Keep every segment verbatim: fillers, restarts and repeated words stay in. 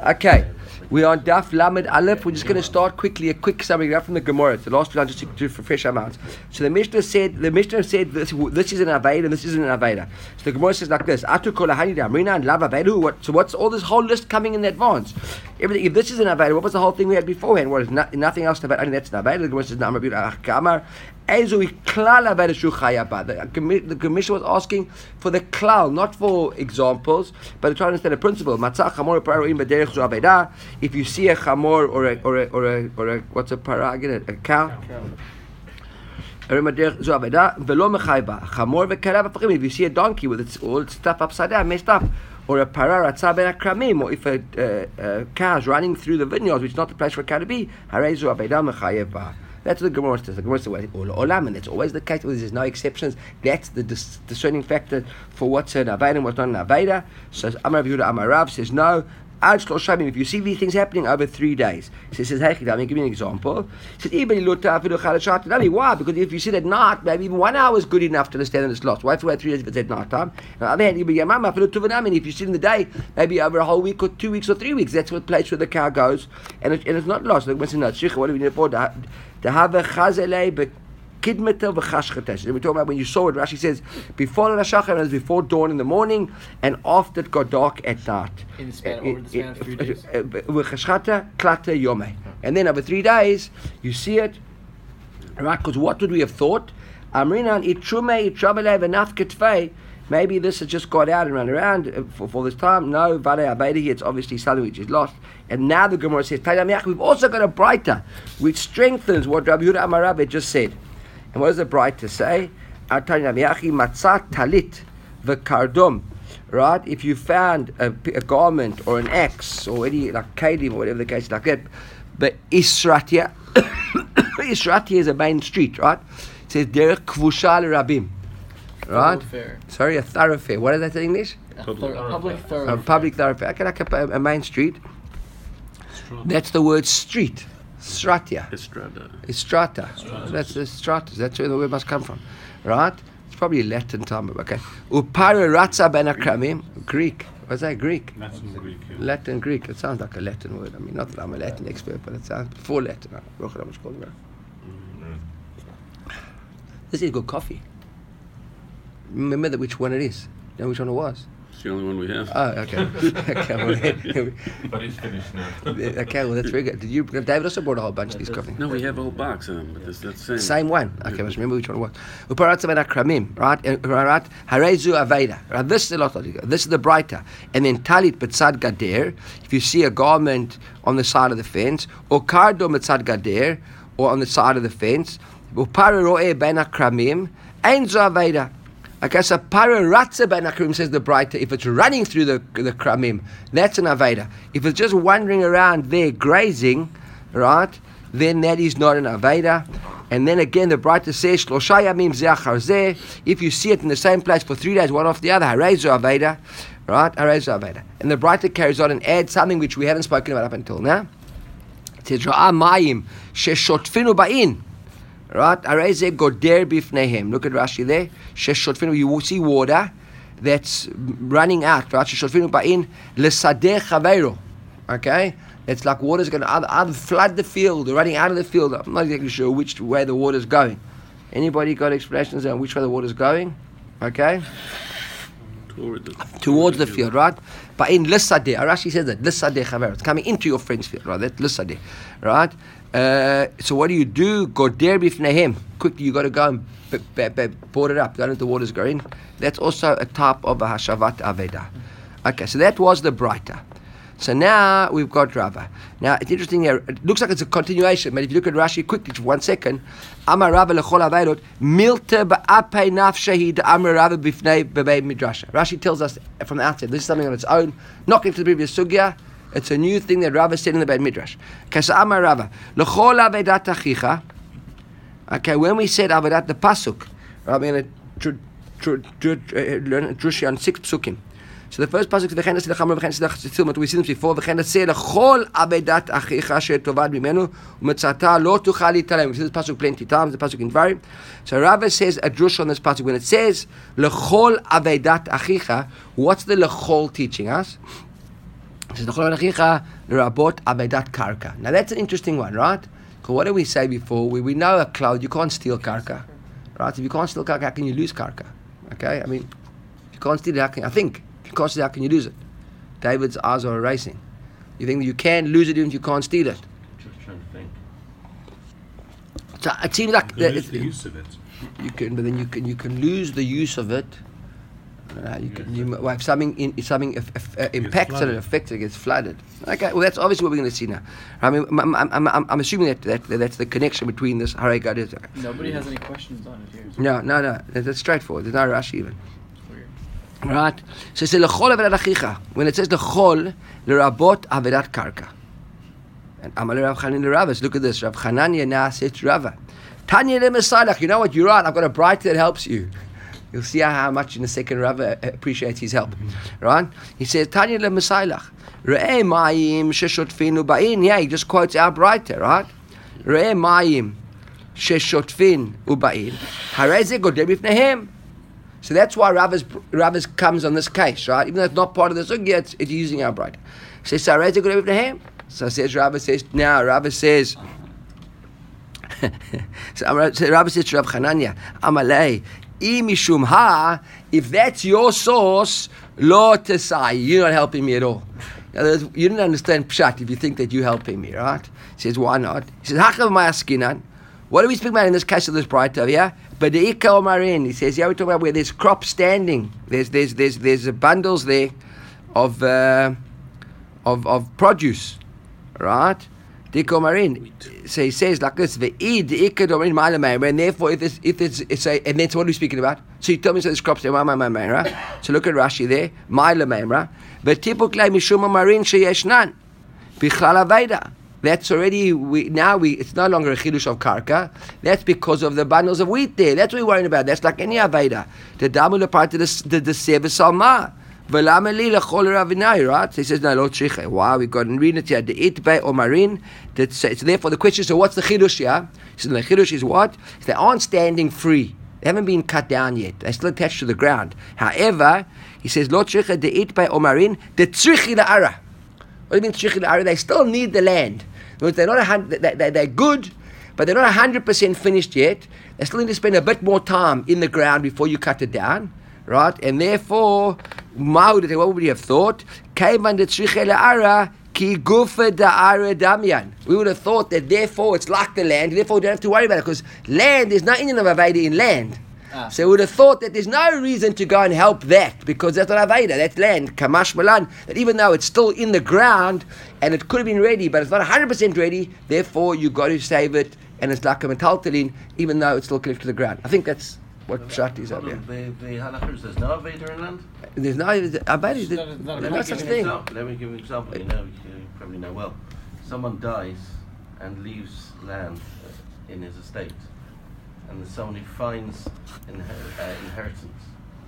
Okay. We are on Daf Lamed Aleph. We're just going to start quickly, a quick summary right from the Gemara. It's the last one just to, to refresh our minds. So the Mishnah said, the Mishnah said this, this is an Aveda and this isn't an Aveda. So the Gemara says like this: Atu kol ahani damrina and lav Aveda. What? So what's all this whole list coming in advance? Everything. If this is an Aveda, what was the whole thing we had beforehand? What is no, nothing else about? I mean, that's an Aveda. The Gemara says Namar B'Yud Kamar. The Commission was asking for the klal, not for examples, but to try to understand a principle. If you see a chamor or a or a or a, or a what's a para again? A cow. If you see a donkey with its all its stuff upside down, messed up, or a para kramim, or if a, uh, a cow is running through the vineyards, which is not the place for a cow to be, that's what the Gemara says. The Gemara says, olam, and that's always the case. There's no exceptions. That's the dis- discerning factor for what's an Aveda and what's not an Aveda. So Amar Rav Yehuda Amar Rav says, no, if you see these things happening over three days. He says, hey, let me give you an example. He says, why? Because if you see it at night, maybe even one hour is good enough to understand that it's lost. Why have to wait three days if it's at night time? On the other hand, if you see it in the day, maybe over a whole week or two weeks or three weeks, that's what place where the cow goes, and, it, and it's not lost. Like, what do we need for? To have a chazele kidmetel v'chashchetesh. We're talking about when you saw it. Rashi says before the shachar is before dawn in the morning, and after it got dark at night. In the span over the span of three days. V'chashchata klate yomei, and then over three days you see it. Right? Because what would we have thought? Amrinan itrume itramele v'naf ketvei. Maybe this has just got out and run around for, for this time. No, Vadei Abedi, it's obviously something which is lost. And now the Gemara says, we've also got a brighter, which strengthens what Rabbi Yehuda Amar Rav just said. And what does the brighter say? Matzat talit v'kardom. Right? If you found a, a garment or an axe or any, like kelim or whatever the case like that, but Isratia, Isratia is a main street, right? It says, Derech Kvusha Rabim. Right? Thoroughfare. Sorry, a thoroughfare. What is that in English? A, thor- a public thoroughfare. A public thoroughfare. Okay, like a, a main street. Strata. That's the word street. Stratia. Estrada. Estrata. That's the stratas. That's where the word must come from. Right? It's probably Latin time. Okay. Upara ratza ben akramim. Greek. What's that? Greek. Latin Greek. Yeah. Latin Greek. It sounds like a Latin word. I mean, not that I'm a Latin expert, but it sounds before Latin. Mm-hmm. This is good coffee. Remember that which one it is. You know which one it was. It's the only one we have. Oh, okay. okay, well, but it's finished now. Okay, well that's very good. Did you? David also brought a whole bunch of these coffee. No, we have a whole box of them. But that's the same. Same one. Okay, let's remember which one it was. Uparatza ben akramim, right? Right. Harezu aveda. Right. This is the lot. This is the brighter. And then talit betzad gader. If you see a garment on the side of the fence, or kardo betzad gader, or on the side of the fence, upara roe ben akramim, ein zu aveda. Okay, so para ratza ben akramim says the brighter. If it's running through the the kramim, that's an aveda. If it's just wandering around there grazing, right, then that is not an aveda. And then again, the brighter says shlosha yamim ze'achar zeh. If you see it in the same place for three days, one after the other, harezu aveda, right, harezu aveda. And the brighter carries on and adds something which we haven't spoken about up until now. It says ra'ah mayim sheshotfinu ba'in. Right? Areze goder bifnehem. Look at Rashi there. Sheshotfinu. You see water that's running out. Right? Sheshotfinu ba'in lesadeh chaveiro. Okay? It's like water's going to either, either flood the field or running out of the field. I'm not exactly sure which way the water's going. Anybody got explanations on which way the water's going? Okay? Toward the, Towards the field, right? But in Lissadeh, Rashi says that Lissadeh Chaver, it's coming into your friend's field, right? That's Lissadeh, right? Uh, so what do you do? Go there bifnehem. Quickly, you got to go and b- b- b- board it up. Don't let the waters go in. That's also a type of a hashavat aveda. Okay, so that was the brighter. So now we've got Rava. Now it's interesting here. It looks like it's a continuation, but if you look at Rashi quickly for one second, Amar Rava lechol avedot milta ba'apei nafshehi Amar Rava bifnei bebei midrasha. Rashi tells us from the outset this is something on its own, not connected to the previous sugya. It's a new thing that Rava said in the Beit Midrash. Okay, so Amar Rava lechol avedat achicha. Okay, when we said avedat the pasuk, I'm going to learn drushi on six psukim. So the first pasuk is v'chen aseh lechamor v'chen aseh lechitzil. We see them before. V'chen aseh lechol abedat achicha she'tovad mimenu u'metzata lo tuchal litalem. We see this pasuk plenty times. The pasuk in Dvarim. So Rava says a drush on this pasuk when it says lechol abedat achicha. What's the lechol teaching us? says, now that's an interesting one, right? Because what did we say before? We, we know a cloud, you can't steal karka. Right? If you can't steal karka, how can you lose karka? Okay? I mean, if you can't steal it, how can I think? If you can't steal it, how can you lose it? David's eyes are erasing. You think that you can lose it even if you can't steal it? Just trying to think. So it seems like You that lose it- the use of it. you can, but then you can you can lose the use of it. Uh, you can you, well, if something in, if something if, if, uh, impacts it and flooded. affects it, it gets flooded. Okay, well that's obviously what we're going to see now. I mean, I'm, I'm, I'm, I'm assuming that, that that's the connection between this Hare Gadol. Nobody has any questions on it here. It's No, no, no. That's straightforward. There's no rush even. weird. Right? So it says lechol avedat achicha. When it says lechol, lerabot avedat karka. And Amal Rav Chanan Ravas. Look at this. Rav Chananya now says to Rava, Tanya le Mesalach. You know what? You're right. I've got a bright that helps you. You'll see how much in a second Rava appreciates his help. Right? He says Tanya le Mesalach. Re'eh mayim sheshotfin ubain. Yeah, he just quotes our brighter, right? Re'eh mayim sheshotfin ubain. Hareze godem b'fnehem. So that's why Rava's, Rava's comes on this case, right? Even though it's not part of the sugya, it's, it's using our brighter. Says Hareze godem b'fnehem. So says Rava says now Rava says so Rava says to Rav Chananya, Amalei, imishum ha, if that's your source, lo tesai, you're not helping me at all. In other words, you didn't understand pshat if you think that you're helping me, right? He says, why not? He says, Hakav ma'askinan. What do we speak about in this case of this bright over here? But the Ika Omarin, he says, yeah, we're talking about where there's crop standing. There's there's there's there's bundles there of uh, of of produce. Right? Dikomarin. So he says like this, Ve'id ikadomarin ma'alamayim, and therefore if it's if it's it's a and that's what we're speaking about. So you tell me so this crops there, ma'alamayim, right? So look at Rashi there, ma'alamayim, right? Ve'tipuklei mishum marin sheyeshnan, bichlal aveda. That's already we now we it's no longer a chidush of karka. That's because of the bundles of wheat there. That's what we're worrying about. That's like any aveda. The damu part of the the the seva salma. Right? So he says, no, Lord Shricha. Wow, we've got to read it here. The itbei or marin. So therefore, the question is, so what's the chidush here? He says, the chidush is what? Is they aren't standing free. They haven't been cut down yet. They're still attached to the ground. However, he says, Lord Shricha, the itbei or marin, the tzrichi la'ara. What do you mean tzrichi la'ara? They still need the land. They're not a hundred, they, they're good, but they're not one hundred percent finished yet. They still need to spend a bit more time in the ground before you cut it down. Right? And therefore, what would you have thought? We would have thought that therefore it's like the land, therefore we don't have to worry about it, because land, there's no Indian of Aveda in land. Ah. So we would have thought that there's no reason to go and help that, because that's not Aveda, that's land, Kamash Malan, that even though it's still in the ground, and it could have been ready, but it's not one hundred percent ready, therefore you've got to save it, and it's like a metaltalin, even though it's still connected to the ground. I think that's what Pshat is up here. The, the halachas, there's no Aveda in land? There's no Aveda, there's not- no not such Give me an thing. example. Let me give you an example. You know, you probably know well. Someone dies and leaves land uh, in his estate, and there's someone who finds inher- uh, inheritance,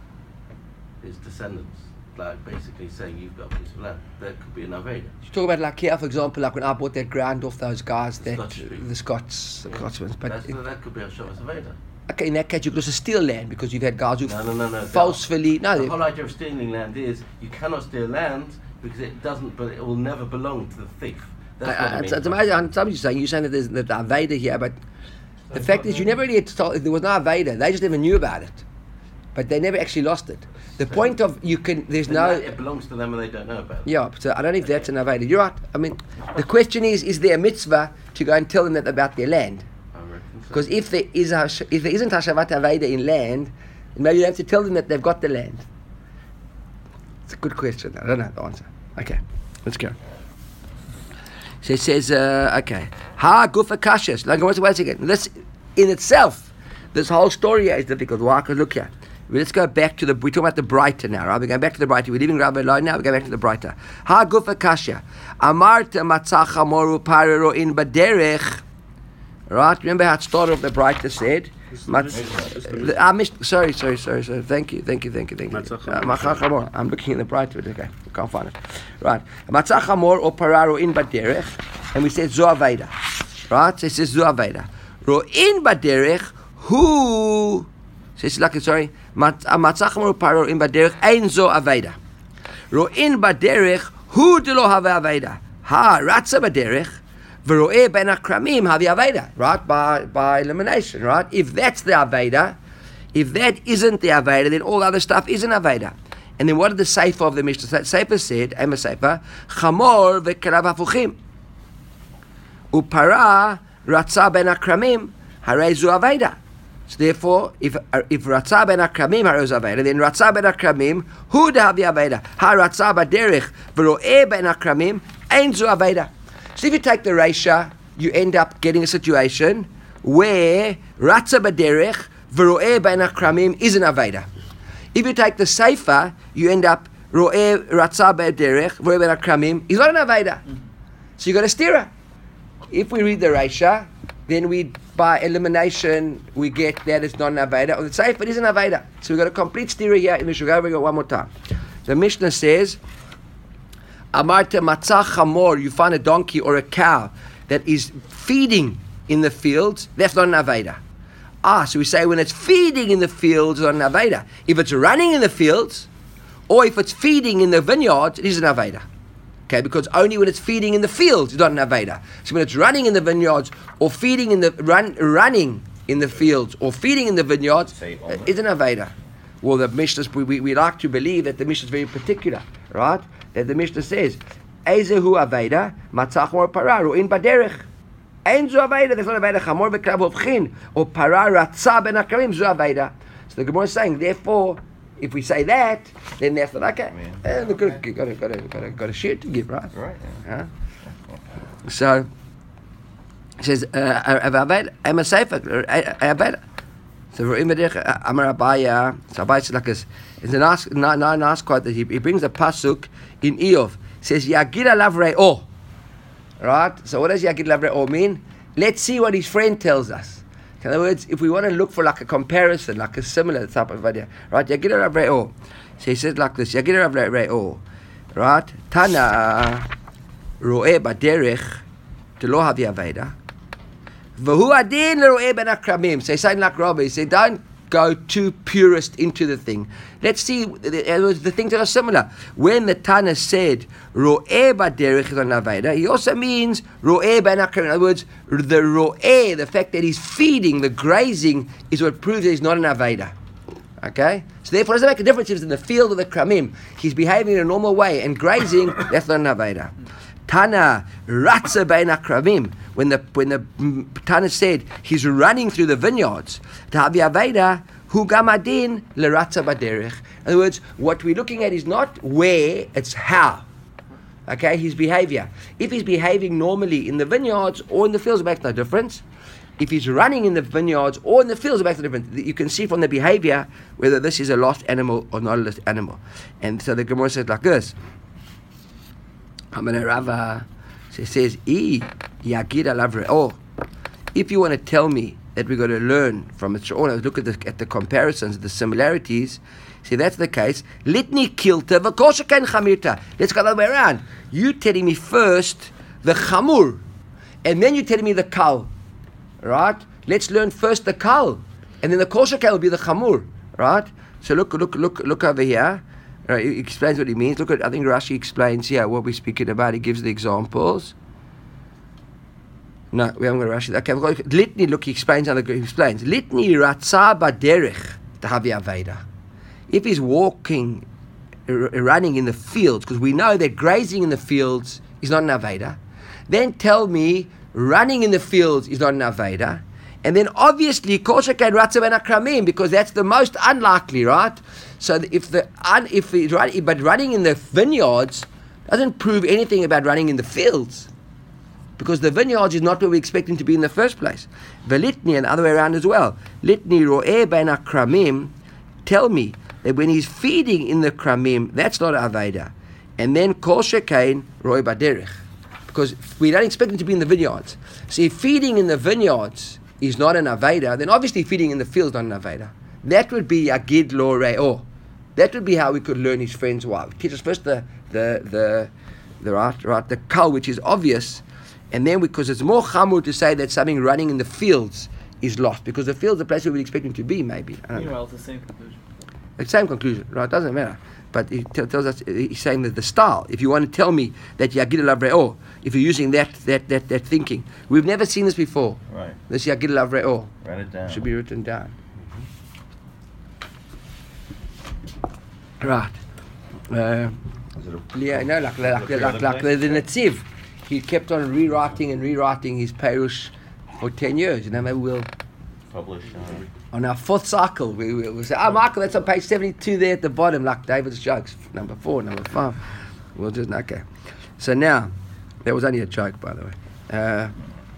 his descendants, like basically saying you've got a piece of land. That could be an Aveda. You talk about like here, for example, like when I bought that ground off those guys, The that Scots Street. the Scots, the Scotsmen. But That's, it, that could be a Shabbos Aveda. okay, in that case, you could also steal land because you've had guys who No, no, no, no. falsely. No, The they- whole idea of stealing land is you cannot steal land because it doesn't, but it will never belong to the thief. That's I- what I- I it's, mean. it's amazing. I'm somebody's saying you're saying that there's that Aveda here, but the fact is you never really had to tell. There was no Aveda. They just never knew about it, but they never actually lost it. The point of you can there's Then no. that- it belongs to them and they don't know about it. Yeah, so I don't know if that's an Aveda. You're right. I mean, the question is: is there a mitzvah to go and tell them that about their land? I reckon so. Because if there is a, if there isn't Hashavat Aveda in land, maybe you have to tell them that they've got the land. It's a good question. I don't know the answer. Okay, let's go. So it says, uh, okay, ha gufa kashas. Like once once again, this in itself, this whole story here is difficult. Why? Because look here. Let's go back to the. We're talking about the brighter now, right? We're going back to the brighter. We're leaving Rabbi alone now. We're going back to the brighter. Ha gufa kasha. Amarta matzacha moru parero in baderech. Right? Remember how it started off the brighter said? Matz- the- I missed. Sorry, sorry, sorry, sorry. Thank you, thank you, thank you, thank you. Matzach Uh, hamor. Matzach hamor. I'm looking in the brighter. Okay, I can't find it. Right. Matzach hamor or pararo in baderech, and we said zo aveda. Right? So it says zo aveda. Ro in baderech who. So it's like sorry. Matzach hamor or pararo in baderech ein zo aveda. Ro in baderech Hu de lo have aveda. Ha ratza baderech. V'ro'eh ben akramim have aveda. Right? By, by elimination, right? If that's the aveda, if that isn't the aveda, then all other stuff isn't aveda. And then what did the Sefer of the Mishnah say? Sefer said, Ema Sefer, Chamor v'kelav hafuchim. Upara ratza ben akramim harezu aveda. So therefore, if if ratza ben akramim harezu aveda, then ratza ben akramim hu de havi aveda. Ha ratza baderech v'ro'eh ben akramim ein zu aveda. So if you take the Reisha, you end up getting a situation where ratza baderech v'ro'eh ben akramim is an aveda. If you take the Sefer, you end up ro'eh ratza baderech v'ro'eh ben akramim is not an aveda. So you got a stira. If we read the Reisha, then we, by elimination, we get that it's not an Aveda. Or the Sefer is an Aveda. So we've got a complete stira here in the Mishnah. We go one more time. The Mishnah says, Amarta matzah chamor, you find a donkey or a cow that is feeding in the fields, that's not an Aveda. Ah, so we say when it's feeding in the fields, it's not an Aveda. If it's running in the fields, or if it's feeding in the vineyards, it is an Aveda. Okay, because only when it's feeding in the fields, it's not an Aveda. So when it's running in the vineyards, or feeding in the run, running in the fields, or feeding in the vineyards, uh, it's an Aveda. Well, the Mishnah, we, we, we like to believe that the Mishnah is very particular, right? That the Mishnah says, Ezehu Aveda, Matzach or Parah, Ru'in Baderech. Ein Zu Aveda, there's not Aveda, Chamor V'Klav Hovchin, or Parah Ratza Ben Akramim Zu Aveda. So the Gemara is saying, therefore, if we say that, then that's not okay. Yeah. Uh, look, got, got, got, got, got, got a shit to give, right? Right. Yeah. Uh, so, it says, Aved, I'm a Sefer, Aved. So, Amar Abaya, so Abaya says like this. It's a nice, nice, nice quote that he, he brings a pasuk in Eov. It says, Yagid alav re'o. Right? So, what does Yagid alav re'o mean? Let's see what his friend tells us. In other words, if we want to look for like a comparison, like a similar type of idea, right? Yagid alav re'o. So he says like this, Yagid alav re'o. Right? Tana ro'eh baderech telo havi aveda. V'hu adin ro'eh ben akramim. So he's saying like Rabbi, he said, don't go too purist into the thing. Let's see the, the things that are similar. When the Tana said ro'eh baderech is an aveda, he also means ro'eh ben akramim. In other words, the ro'eh, the fact that he's feeding, the grazing, is what proves that he's not an aveda. Okay? So therefore, it doesn't make a difference if it's in the field or the kramim. He's behaving in a normal way, and grazing, that's not an aveda. Tana ratza bein akramim. When the when the Tana said he's running through the vineyards, ta'avi aveda hu gamadin leratza baderech. In other words, what we're looking at is not where, it's how. Okay, his behavior. If he's behaving normally in the vineyards or in the fields, it makes no difference. If he's running in the vineyards or in the fields, it makes no difference. You can see from the behavior whether this is a lost animal or not a lost animal. And so the Gemara says like this. Amar Rava says, "E yagid alav re'o." If you want to tell me that we're going to learn from it, look at the at the comparisons, the similarities. See, that's the case. Litni kilta v'koshaken chamirta. Let's go the other way around. You telling me first the chamur, and then you telling me the kal. Right? Let's learn first the kal, and then the koshaken will be the chamur. Right? So look, look, look, look over here. Right, he explains what he means. Look at, I think Rashi explains here what we're speaking about. He gives the examples. No, we haven't got Rashi. Okay, we've got Litni. Look, he explains how the he explains. Litni ratza baderech tahavi aveda. If he's walking, r- running in the fields, because we know that grazing in the fields is not an aveda, then tell me running in the fields is not an aveda, and then obviously koshaken ratza ben akramim, because that's the most unlikely, right? So if the if it's running, but running in the vineyards doesn't prove anything about running in the fields, because the vineyards is not where we expect him to be in the first place. Velitni, and the other way around as well. Litni ro'eh ben akramim. Tell me that when he's feeding in the kramim, that's not aveda, and then kol shekain ro'eh baderech, because we don't expect him to be in the vineyards. So if feeding in the vineyards is not an aveda, then obviously feeding in the fields not an aveda. That would be Yagid Lo Re'o. That would be how we could learn his friend's wife. Teach us first the the the the right right the kal, which is obvious, and then because it's more chamur to say that something running in the fields is lost, because the fields are the place where we expect him to be, maybe. I don't Meanwhile, know. it's the same conclusion. The same conclusion, right? Doesn't matter. But he t- tells us, he's saying that the style, if you want to tell me that Yagid Lavre'o, if you're using that, that, that, that thinking, we've never seen this before. Right. This Yagid Lavre'o. Write it down. Should be written down. Mm-hmm. Right. Uh, Is it a, yeah, no, like, like, Every like, other like place? the, the Netziv. He kept on rewriting and rewriting his Perush for ten years. You know, maybe we'll, publish? Uh, on our fourth cycle, we will we'll say, oh, Michael, that's on page seventy-two there at the bottom, like David's jokes, number four, number five. We'll just, okay. So now, that was only a joke, by the way. Uh,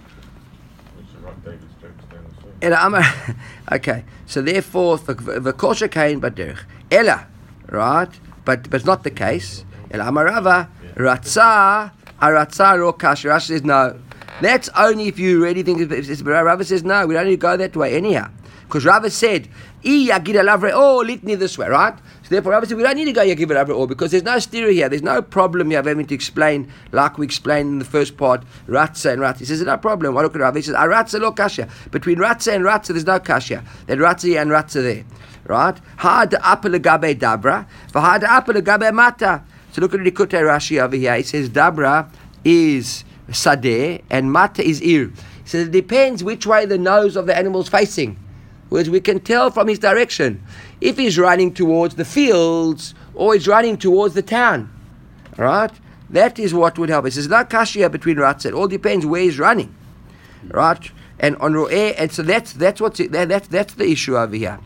Ella Amar, okay, so therefore, the kosher kain baderech. Ella, right? But but it's not the case. Ella Amarava, Ratza, Aratza ro kasher. Rashi says no. That's only if you really think it's, it's, Rava says no, we don't need to go that way anyhow. Because Rava said, I Yagid Lavre, oh, litni this way, right? So therefore Rava said, we don't need to go Yagid Lavre, oh, because there's no stereo here, there's no problem here of having to explain, like we explained in the first part, Ratza and Ratza. He says, no problem. Why look at Rava? He says, Aratza lo kasha. Between Ratza and Ratza, there's no kasha. There's Ratza here and Ratza there, right? Had apel gabe dabra, v'had apel gabe mata. So look at the Likutei Rashi over here. He says, dabra is sadeh and mata is ir. He says, it depends which way the nose of the animal's facing. Whereas we can tell from his direction if he's running towards the fields or he's running towards the town. Right? That is what would help. He says, no kashia between Ratza. It all depends where he's running. Right? And on Ro'eh, and so that's that's what's that, that's that's the issue over here.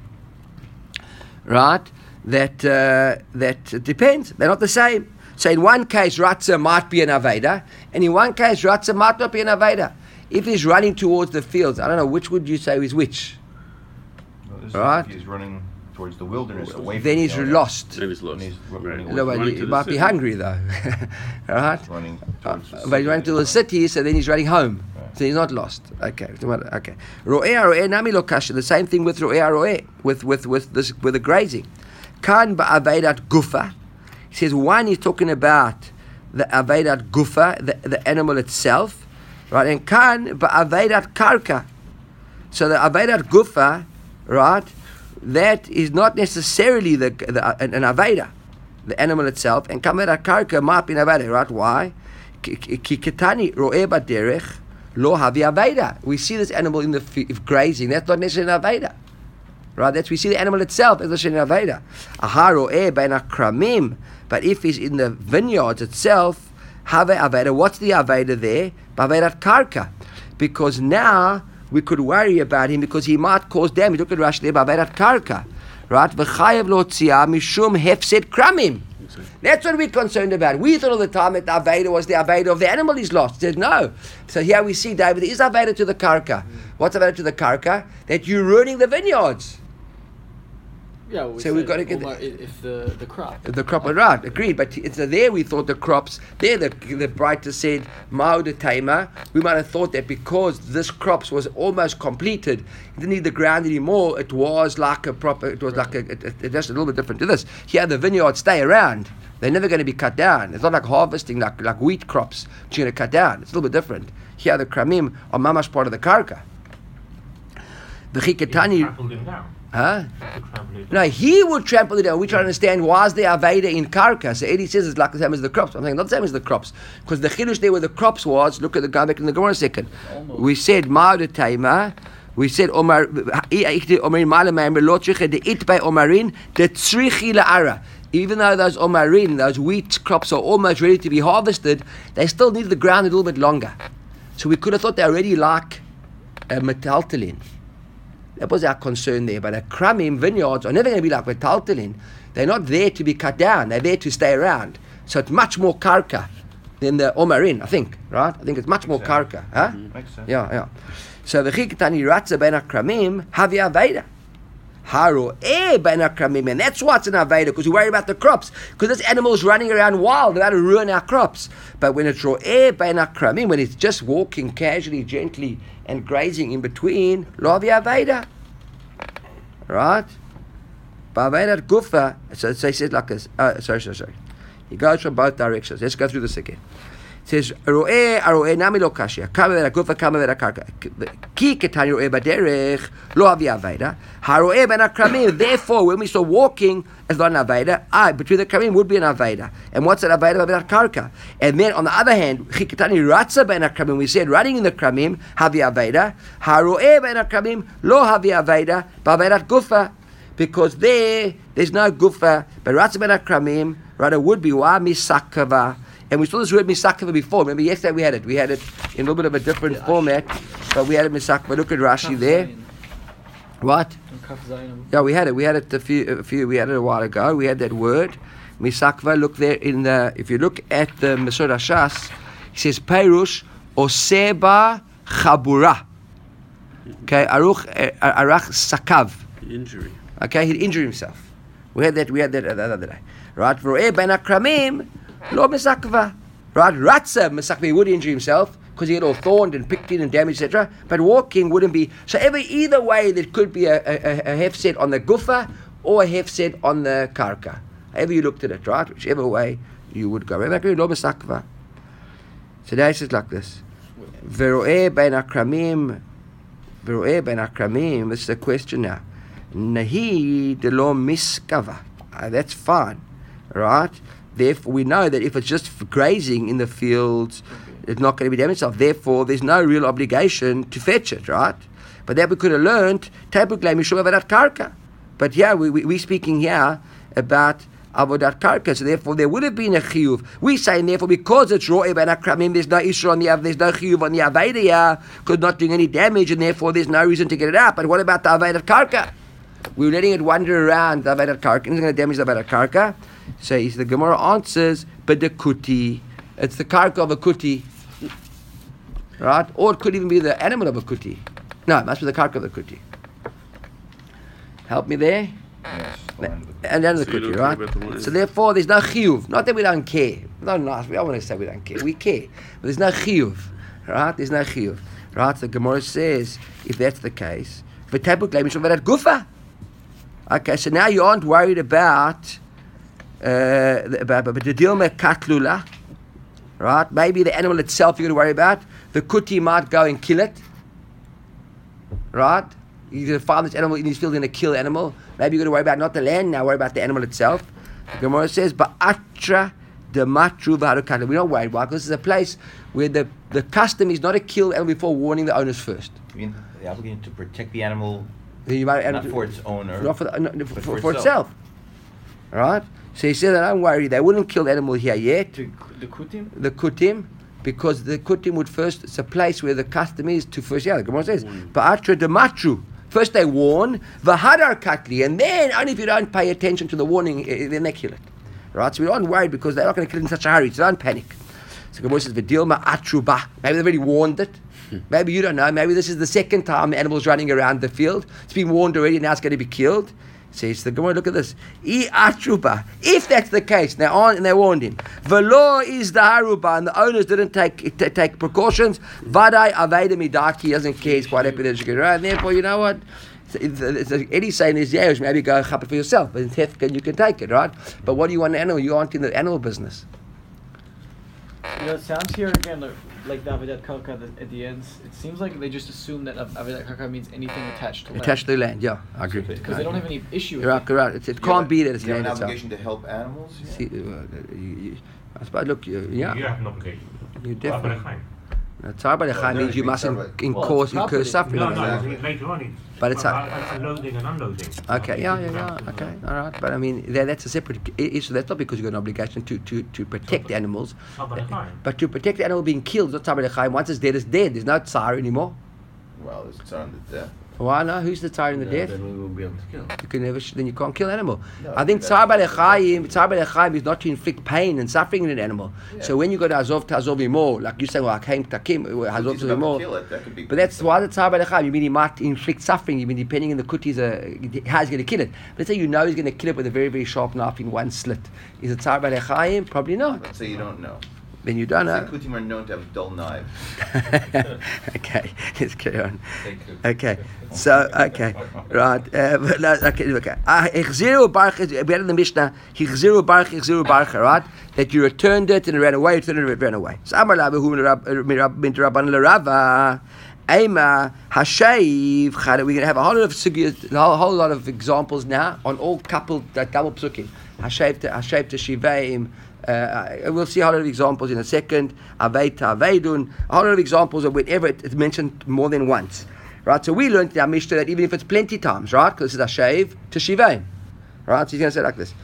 Right? That uh, that it depends. They're not the same. So in one case Ratza might be an Aveda, and in one case Ratza might not be an Aveda. If he's running towards the fields, I don't know, which would you say is which? this Right. If he's running towards the wilderness, away from Then he's the area. lost. Then he's lost. Then he's Right. running away. No, but Running he to the might be city. hungry though. Right? Running Uh, towards the But he's running to the city, so then he's running home. Right. So he's not lost. Okay. Okay. Ro'eh ro'eh nami lo kasha. The same thing with ro'eh ro'eh, with with with this with the grazing. Kan ba'avedat gufa. He says one he's talking about the avedat gufa, the, the animal itself, right? And kan ba'avedat karka. So the avedat gufa, right? That is not necessarily the, the an, an aveda, the animal itself. And kan ba'avedat karka might be an aveda, right? Why? Ki ketani ro'eh baderech lo havi aveda. We see this animal in the f- grazing. That's not necessarily an aveda. Right, that's we see the animal itself as a shen aveda. Aharo e ben akramim. But if he's in the vineyards itself, have aveda. What's the aveda there? Bavedat karka. Because now we could worry about him because he might cause damage. Look at Rashi there, bavedat karka. Right? V'chayev lo tzia mishum hefsed kramim. That's what we're concerned about. We thought all the time that the aveda was the aveda of the animal he's lost. He said no. So here we see, David, there is aveda to the karka. What's aveda to the karka? That you're ruining the vineyards. Yeah, well, we So we've said got to get almo- if if the the crop. The crop, right, agreed. But it's uh, there we thought the crops, there the, the writer said, Ma'od Taima, we might have thought that because this crops was almost completed, it didn't need the ground anymore, it was like a proper, it was like a, it, it, it's just a little bit different to this. Here the vineyards stay around. They're never going to be cut down. It's not like harvesting, like, like wheat crops, which you're going to cut down. It's a little bit different. Here the kramim are mamash part of the karka. The chikatani, Trampled him down. huh? Trampled him No, he would trample it down. We try to understand why is there Aveda in Karka. So Eddie says it's like the same as the crops. I'm saying not the same as the crops. Because the chidush there where the crops was, look at the guy back in the Gemara a second. Almost. We said Ma'od Taima. We said Omar Omarin Malamayim Lotriche de Itbay Omarin de Tzrichi La'ara. Even though those Omarin, those wheat crops are almost ready to be harvested, they still need the ground a little bit longer. So we could have thought they're already like a metaltalin. That was our concern there. But a kramim vineyards are never going to be like metaltalin. They're not there to be cut down. They're there to stay around. So it's much more karka than the omarin, I think. Right? I think it's much more Makes sense. karka. Huh? Makes sense. Yeah, yeah. So the chikatani ratza ben akramim havi aveda. Haro e ben akramim. And that's what's an aveda, because we worry about the crops. Because this animal's running around wild, they're about to ruin our crops. But when it's ro'e ben akramim, when it's just walking casually, gently, and grazing in between, lo havi aveda. Right? Ba'avedat gufa. So, so he says like this. Uh, sorry, sorry, sorry. He goes from both directions. Let's go through this again. says, Ro'eh, Aro'eh, Nami lo kashia. Kama vera gufa, kama vera karka. Ki ketani ro'eh baderech, lo avi aveda. Haro'eh ben akramim. Therefore, when we saw walking as not an aveda, I, between the kramim would be an aveda. And what's an aveda? Aveda karka. And then on the other hand, Ki ketani ratza ben akramim. We said, running in the kramim, havi aveda. Haro'eh ben akramim, lo havi aveda, bavedat gufa. Because there, there's no gufa, but ratza ben akramim, rather would be wa misakava. And we saw this word misakava before. Remember yesterday we had it. We had it in a little bit of a different yeah, format, but we had it misakava. Look at Rashi there. What? Yeah, we had it. We had it a few, a few. We had it a while ago. We had that word misakava. Look there in the. If you look at the Mesod Hashas, it says Perush Oseba Chabura. Okay, Aruch Arach Sakav. Injury. Okay, he'd injure himself. We had that. We had that the other day. Right? Ro'eh ben akramim. Lo misakva. Right? Ratza misakva, he would injure himself because he had all thorned and picked in and damaged, et cetera. But walking wouldn't be. So every either way, there could be a, a, a hefset on the gufa or a hefset on the karka. However you looked at it, right? Whichever way you would go. Lo misakva. So now it says like this. Vero'eh ben akramim. Vero'eh ben akramim. This is the question now. Nahi de lo miskava. Uh, that's fine. Right? Therefore, we know that if it's just for grazing in the fields, it's not going to be damaged itself. Therefore, there's no real obligation to fetch it, right? But that we could have learned, karka. But yeah, we, we, we're speaking here about avodat karka, so therefore there would have been a chiyuv. We're saying therefore because it's ro'eh ben akramim, there's no issue on the there's no chiyuv on the aveda here, because not doing any damage, and therefore there's no reason to get it out. But what about the avodat karka? We're letting it wander around the avodat karka. It's going to damage the avodat karka. So the Gemara answers, but the kuti, it's the karka of a kuti, right? Or it could even be the animal of a kuti. No, it must be the karka of the kuti. Help me there. Yes, And then the So you kuti, don't right? care about the wine. So therefore, there's no chiyuv. Not that we don't care. No, no, we don't want to say we don't care. We care, but there's no chiyuv, right? There's no chiyuv, right? The Gemara says, if that's the case, v'tebuk le'mishum v'rat gufa. Okay, so now you aren't worried about uh, about, about the dilma katlula, right? Maybe the animal itself you're going to worry about. The kuti might go and kill it, right? You're going to find this animal in his field, going to kill the animal. Maybe you're going to worry about not the land now, worry about the animal itself. The Gemara says, "Ba'atra dematru v'harukata." We're not worried. Why? Because this is a place where the, the custom is not to kill the animal before warning the owners first. I mean, the obligation to protect the animal, You might, not for its owner, not for, the, no, for, but for, for itself. itself. Right? So he said, don't worry, they wouldn't kill the animal here yet, The, the kutim? the kutim, because the kutim would first, it's a place where the custom is to first, yeah, the Gemara says, Ba'atra dematru. First they warn, v'hadar katli, and then only if you don't pay attention to the warning, eh, then they kill it. Right? So we aren't worried because they're not going to kill it in such a hurry, so don't panic. So the Gemara says, v'dilma atruba. Maybe they've already warned it. Maybe you don't know. Maybe this is the second time the animal's running around the field. It's been warned already, now it's going to be killed. Says the Gemara, look at this. I atruba. If that's the case, they on and they warned him. Velo is the haruba, and the owners didn't take t- take precautions. Vadai aveda midaki, he doesn't care. He's quite happy that you get around. Therefore, you know what? Eddie's saying is, yeah, maybe go chop it for yourself, but in Tefka you can take it, right? But what do you want an animal? You aren't in the animal business. You know, it sounds here again like, like the Avodat Karka at the end. It seems like they just assume that Av- Avodat Karka means anything attached to land. Attached to the land, yeah, I agree. Because they don't have any issue with You're it. right, right. It, it You can't have- be that it's you have land an itself. obligation to help animals. Yeah. See, uh, you, you, I suppose, look, you, yeah, You have an obligation. you Well, but definitely. fine. Now, Tzar B'Lechaim Well, means you there mustn't is in Well, cause it's property. incur suffering. No, on no, the it's land. later on. It's, But it's well, a- it's a loading and unloading. Okay, yeah, yeah, yeah, okay, all right. But I mean, that, that's a separate i- issue. That's not because you've got an obligation to, to, to protect the animals. Tzar B'Lechaim. But to protect the animal being killed, it's not Tzar B'Lechaim. Once it's dead, it's dead. There's no Tzar anymore. Well, it's on the death. Why not? Who's the Tzar in the No, death? then we won't be able to kill. You can never, sh- then you can't kill an animal. No, I think that's- Tzar B'Lechaim, Tzar B'Lechaim is not to inflict pain and suffering in an animal. Yeah. So when you go to Azov Tazov Imo, like you say, well, I came Takim, Azov He's about Imo. to kill it. That could be. But that's why the Tzar B'Lechaim. You mean he might inflict suffering. You mean depending on the kutis, uh, how he's going to kill it. Let's say you know he's going to kill it with a very, very sharp knife in one slit. Is it Tzar B'Lechaim? Probably not. Let's say you don't know. then you don't know. Kutim are known to have dull knives. Okay, let's carry on. They could- Okay, so okay, right. Uh, but no, okay, okay. Ah, Ichziru Baruch. We had in the Mishnah. Ichziru Baruch, Ichziru Baruch. Right, that you returned it and it ran away. Returned it, it ran away. So Amar Labi Hu Min Rabban L'Rava. Ema Hashayiv. We're going to have a whole lot of sugyas, a whole, whole lot of examples now on all coupled uh, double psukim. Hashayiv to Hashayiv to Shivaim. Uh, we'll see a whole lot of examples in a second. Aveita, Aveidun, a whole lot of examples of whenever it's mentioned more than once. Right, so we learned in our Mishnah that even if it's plenty times, right, because this is Hashav to Shivaim. Right, so he's going to say it like this.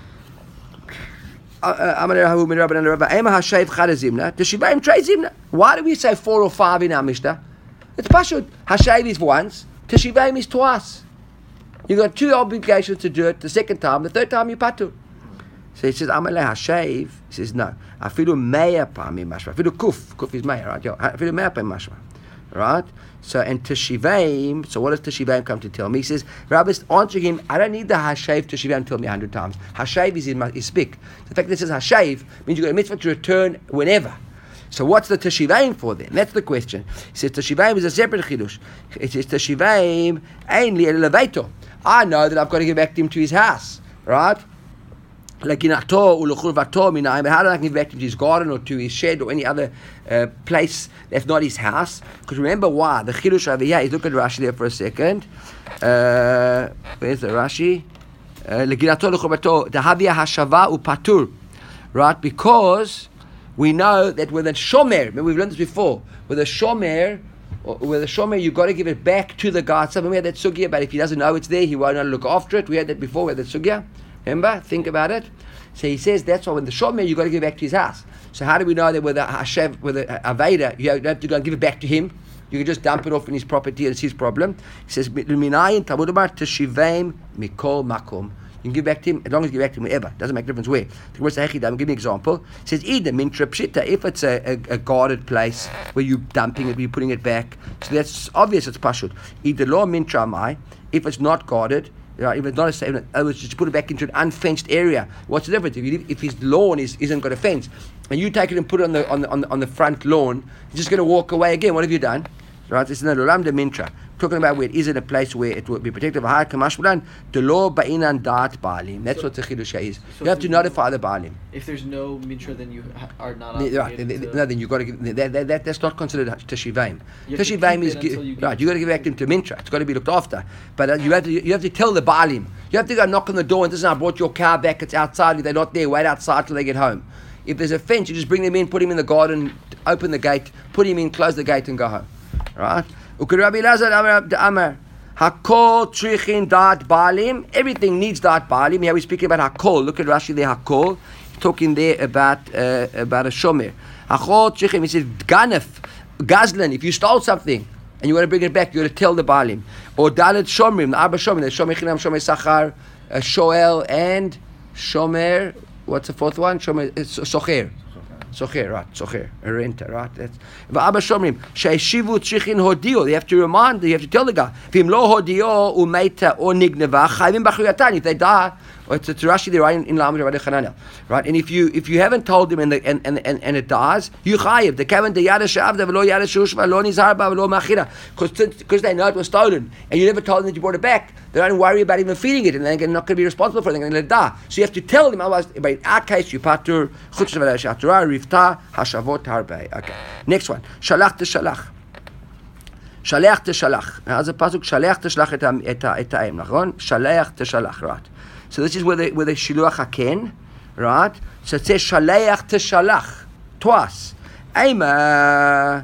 Why do we say four or five in our Mishnah? It's Pashut. Hashav is once, to Shivaim is twice. You've got two obligations to do it the second time, the third time you patu. So he says, Amalei Hashav. He says, no. Afilu meya pa'amim mashma. Afilu kuf. Kuf is meya, right? Afilu meya pa'amim mashma. Right? So, and Teshivaim, so what does Teshivaim come to tell me? He says, Rabbi is answering him, I don't need the Hashav Teshivaim to tell me a hundred times. Hashav is in my, is speak. The fact that it says Hashav means you've got a mitzvah to return whenever. So what's the Teshivaim for then? That's the question. He says Teshivaim is a separate chidush. It says Teshivaim ain't elevator. I know that I've got to get back to him to his house. Right? Like in Ato, Uluchurvato, Minayim, how do I give back to his garden or to his shed or any other uh, place that's not his house? Because remember why? The Chidush over here, look at Rashi there for a second. Uh, where's the Rashi? Leginato, Uluchurvato, the Havia Hashava Upatur. Right? Because we know that with a Shomer, remember we've learned this before, with a Shomer, with a Shomer, you've got to give it back to the guard. So we had that sugya, but if he doesn't know it's there, he won't know to look after it. We had that before, we had that sugya. Remember? Think about it. So he says that's why when the shomer, you've got to give it back to his house. So how do we know that with a Hashav, with a Aveda, you don't have to go and give it back to him? You can just dump it off in his property and it's his problem. He says, Minayin Talmudamar Teshivaim Mikol Makom. You can give back to him as long as you give back to him wherever. Doesn't make a difference where. The Gemara says, give me an example. It says, either Mintra Pshita, if it's a, a, a guarded place where you're dumping it, where you're putting it back. So that's obvious it's Pashut. Either Law Mintra Mai, if it's not guarded, right, if it's not a safe, I would just put it back into an unfenced area. What's the difference? If, you, if his lawn is, isn't got a fence, and you take it and put it on the on the on the, on the front lawn, he's just going to walk away again. What have you done? Right? It's in the Lulam de Mintra. Talking about where it is in a place where it will be protected. The law ba'inan dat baalim. That's what the chidusha is. So You have to notify the baalim. If there's no mintra, then you ha- are not Right? obligated to- No, then you got to give that, that, that. That's not considered teshivaim. You have to Teshivaim keep is it gi- until you give right. it You got to give back to mintra. It's got to be looked after. But uh, you have to you have to tell the baalim. You have to go knock on the door and this is I brought your car back. It's outside. If they're not there, wait outside till they get home. If there's a fence, you just bring them in, put him in the garden, open the gate, put him in, close the gate, and go home. Right? Rabbi Elazar Amar Hakol trichin dat balim. Everything needs dat balim. Here we're speaking about Hakol. Look at Rashi there. Hakol. He's talking there about uh, about a shomer. Hakol trichin. He says ganef, gazlan. If you stole something and you want to bring it back, you got to tell the balim. Or dalet shomrim. The arba shomrim. The shomer chinam, shomer sachar, shoel, and shomer. What's the fourth one? Shomer socher. Socher, right? Socher, a renter, right? That's. V'abba shomrim she'eshivu tzrichin hodio. They have to remind. You have to tell the guy. V'im lo hodio umeita or nigneva chayvim b'chuyatan. If they die, or it's a Rashi there, right in, in Lamed Rabbi Chananel, right? And if you if you haven't told them and the, and, and and and it dies, you chayiv. The kavan the yada she'avda v'lo yada she'ushva lo nizarba v'lo machira. Because because they know it was stolen and you never told them that you brought it back. They don't worry about even feeding it and they're not going to be responsible for it. They're going to let it die. So you have to tell them. Otherwise, but in our case, you patur chutz v'la rifta hashavot harbei. Okay. Next one. Shalach teshalach. Shalach teshalach. Now, as a pasuk, shalach teshalach et et ha'em. Nachon. Shalach teshalach. Right. So this is where the where the shiluach haken. Right. So it says shalach teshalach twice. Ema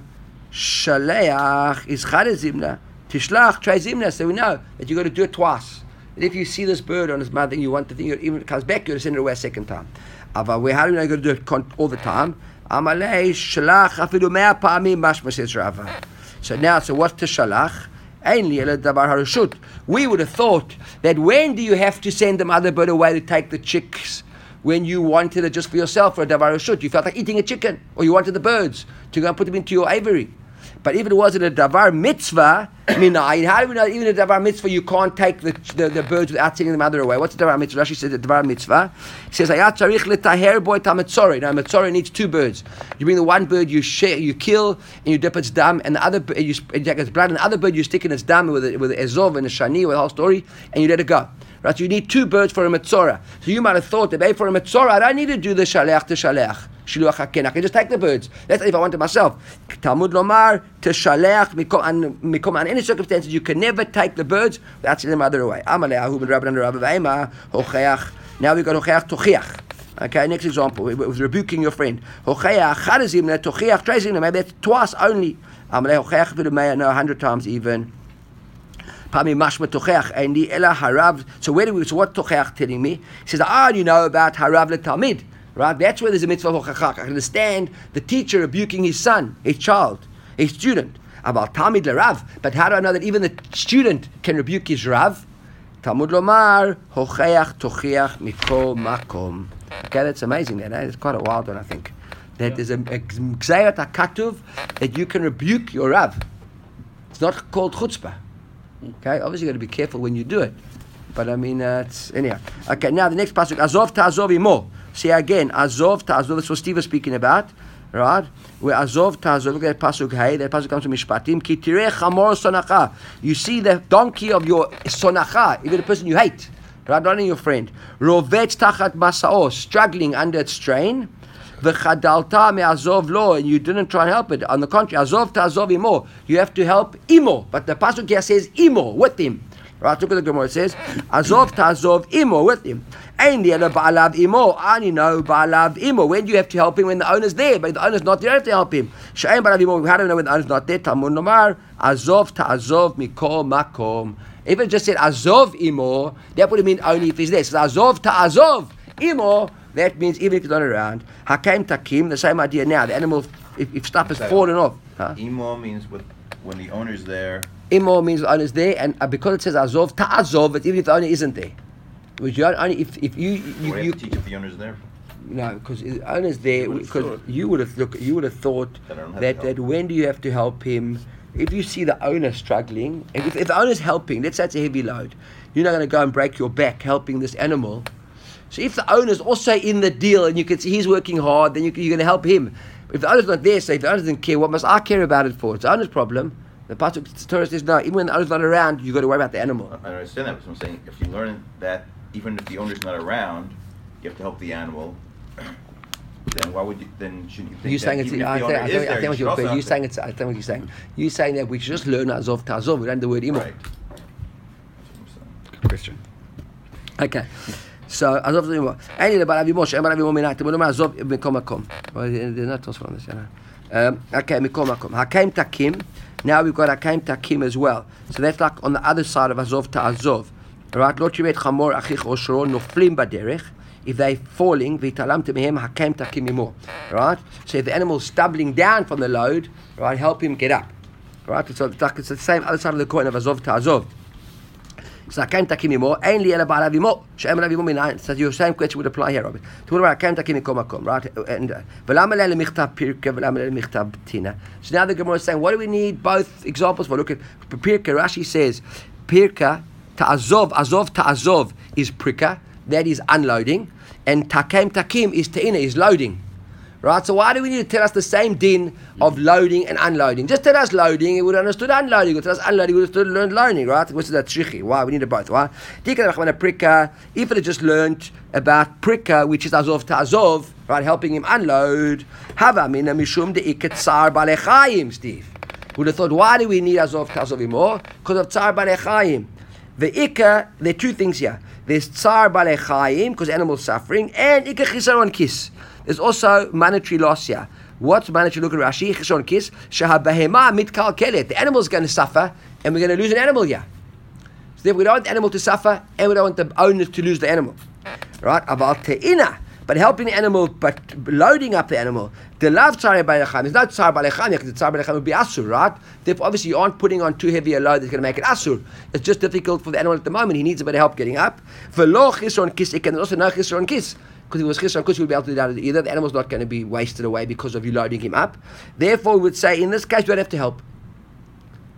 shalach is chadezimna. Tishlach, try zimna, so we know that you got to do it twice. And if you see this bird on his mother, you want to think even if it comes back, you got to send it away a second time. Ava, where how do you know you got to do it con- all the time? Amalei shalach afidu mea pa'amim mashma says Rava. So now, so what's tishalach? Ainli ela davar harashut. We would have thought that when do you have to send the mother bird away to take the chicks? When you wanted it just for yourself for a davar harashut, you felt like eating a chicken, or you wanted the birds to go and put them into your aviary. But if it wasn't a davar mitzvah, minayin, how do we know that even a davar mitzvah you can't take the, the, the birds without sending the mother away? What's a davar mitzvah? Rashi says a davar mitzvah. He says, "Hayat tzarich letaher boy tametzori." Now, metzori needs two birds. You bring the one bird, you share, you kill, and you dip its dam, and the other bird, you, you take its blood, and the other bird you stick in its dam with a, with a ezov and a shani, with the whole story, and you let it go. Right? So you need two birds for a metzora. So you might have thought that, hey, for a metzora, I don't need to do the shaleach to shaleach. Shiluach haken. I can just take the birds. That's if I want it myself. Talmud lomar to shaleach mikom. In any circumstances, you can never take the birds without sending the mother away. Amalei ahu ben Rabban and Rabbi Ve'ema hocheach. Now we've got hocheach tochiach. Okay, next example. It was rebuking your friend. Hocheach charazim ne tochiach tracing. Maybe that's twice only. Amalei hocheach v'lemei no a hundred times even. Pami mashma tocheach endi ela harav. So where do we? So what tocheach telling me? He says, ah, you know about harav letalmid, right? That's where there's a mitzvah of hochachach. I can understand the teacher rebuking his son, his child, his student. About talmid lerav. But how do I know that even the student can rebuke his rav? Talmud lomar hocheach tocheach mikol makom. Okay, that's amazing. That it's quite a wild one, I think. That yeah. There's a gzeirat hakatuv that you can rebuke your rav. It's not called chutzpah. Okay, obviously you got to be careful when you do it, but I mean, uh, it's anyhow. Okay, now the next pasuk, Azov ta'azov imo. See again, Azov ta'azov. That's what Steve was speaking about, right? Where Azov ta'azov. Look at that pasuk. Hey, that pasuk comes from Mishpatim. Ki tireh chamor sonacha. You see the donkey of your sonacha, even the person you hate, right? Not only your friend. Rovet tachat masao, struggling under its strain. V'chadalta me'azov lo, and you didn't try and help it. On the contrary, azov ta'azov imo. You have to help imo. But the pasuk here says imo, with him. Right, look at the Gemara. It says, azov ta'azov imo, with him. Ain't there ba'alav imo? Ani no ba'alav imo. When do you have to help him? When the owner's there. But if the owner's not there, you have to help him. She'ain ba'alav imo. How do you know when the owner's not there? Talmud nomar, azov ta'azov mikol makom. If it just said azov imo, that would mean only if he's there. So azov ta'azov imo. That means even if he's not around. Hakem takim, the same idea now. The animal, if, if stuff has fallen off. Huh? Imo means with, when the owner's there. Imo means the owner's there, and uh, because it says azov, ta'azov, it's even if the owner isn't there. Which you only if if you you, you, you have to teach if the owner's there. No, because the owner's there. Because you would have look, you would have thought that that, that when do you have to help him? If you see the owner struggling, if, if the owner's helping, let's say it's a heavy load, you're not going to go and break your back helping this animal. So if the owner's also in the deal and you can see he's working hard, then you, you're going to help him. If the owner's not there, say if the owner doesn't care, what must I care about it for? It's the owner's problem. The pasuk the Torah says no. Even when the owner's not around, you got to worry about the animal. I understand that, but I'm saying if you learn that even if the owner's not around, you have to help the animal. Then why would you? Then shouldn't you think you that saying it's? even I if the think, owner I is think, I there, think what you you're should also you have saying to- it's. I think what you're saying. You saying that we should just learn azov ta'azov. We don't the word imo. Right. Good question. Okay. So azov imo. Any the balav imo. She'em balav imo minat. Temu ma azov mikom makom. Well, they're not also on this, you know. Um, okay, mikom makom. Hakem takim. Now we've got hakem takim as well. So that's like on the other side of azov ta'azov. Right? Lo tibet chamor achich oshro noflim baderech. If they're falling, v'talamtem mehem hakem takim imo. Right? So if the animal's stumbling down from the load, right, help him get up. Right? So it's like it's the same other side of the coin of azov ta'azov. So hakem takim imo, ain't li ela ba'alav imo, she'em alav imo minayin. So your same question would apply here, Robert. So what about hakem takim mikom makom, right? And v'lama le michtav pirka, v'lama le michtav tina. So now the Gemara is saying, what do we need both examples for? Look at pirka. Rashi says, pirka ta'azov, azov ta'azov is prika, that is unloading, and takem takim is ta'ina, is loading. Right, so why do we need to tell us the same din of loading and unloading? Just tell us loading, it would have understood unloading. Tell us unloading, we would have understood learned loading, right? Which is that tricky. Why? We need it both. Why? If it had just learned about prika, which is azov ta'azov, right, helping him unload, hava mina mishum de'iket tsar balechayim, Steve. Would have thought, why do we need azov ta'azov more? Because of tsar balechayim. The ikka, there are two things here. There's tsar balechayim, because animals suffering, and ikka chisaron kis. There's also monetary loss here. What's monetary? Look at Rashi. Chisaron kis. Shahabahema mitkal kelet. The animal's going to suffer, and we're going to lose an animal here. So therefore, we don't want the animal to suffer, and we don't want the owner to lose the animal. Right? Aval te'ina. But helping the animal, but loading up the animal. The love tsar balechayim. There's no tsar balechayim because the tsar balechayim would be asur, right? Therefore, obviously, you aren't putting on too heavy a load that's going to make it asur. It's just difficult for the animal at the moment. He needs a bit of help getting up. V'lo chisron kis. There's also no chisron kis. Because if it was chisron kis, you would be able to do that either. The animal's not going to be wasted away because of you loading him up. Therefore, we would say, in this case, we don't have to help.